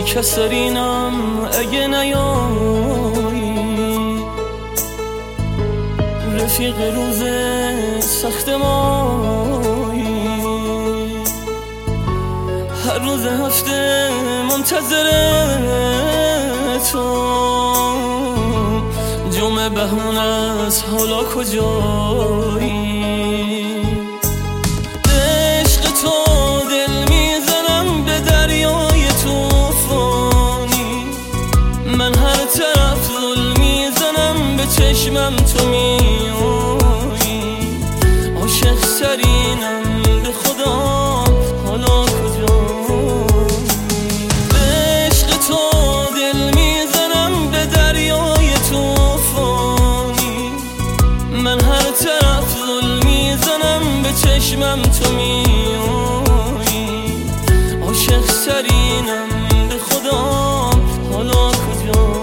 کسرینم اگه نیایی، رفیق روز سخت مایی، هر روز هفته منتظر تو، جمعه بهونه است حالا کجایی؟ عشق تو دل میزنم به دریای توفانی، من هر طرف ظلم میزنم به چشمم تو میایی، عاشق سرینم به خدا حالا کجایی؟ به عشق تو دل میزنم به دریای توفانی، من هر طرف ظلم میزنم به چشمم تو میایی، عاشق سرینم به خدا حالا کجایی؟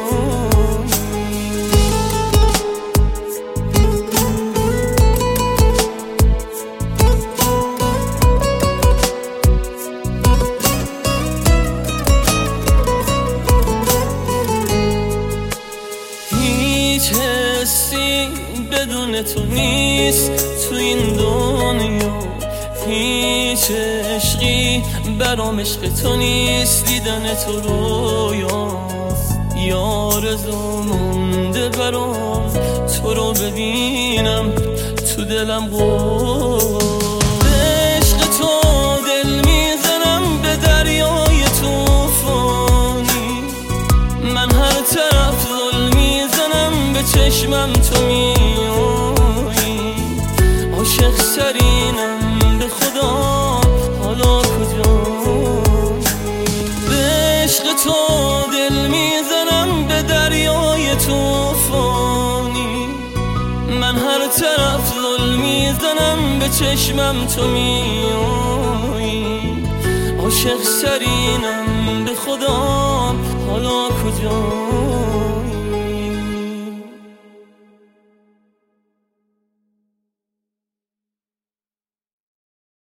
هیچ حسی بدون تو نیست تو این دنیا، هیچ عشقی برام عشق تو نیست، دیدن تو رویاست، یا آرزو مونده برام تو رو ببینم تو دلم قول. به عشق تو دل میزنم به دریای توفانی، من هر طرف ظلم میزنم به چشمم تو میایی، عاشق سرینم به خدا حالا کجایی؟ به عشق تو دل میزنم به دریای توفانی، من هر طرف ظلم میزنم به چشمم تو میایی، عاشق سرینم به خدا حالا کجایی؟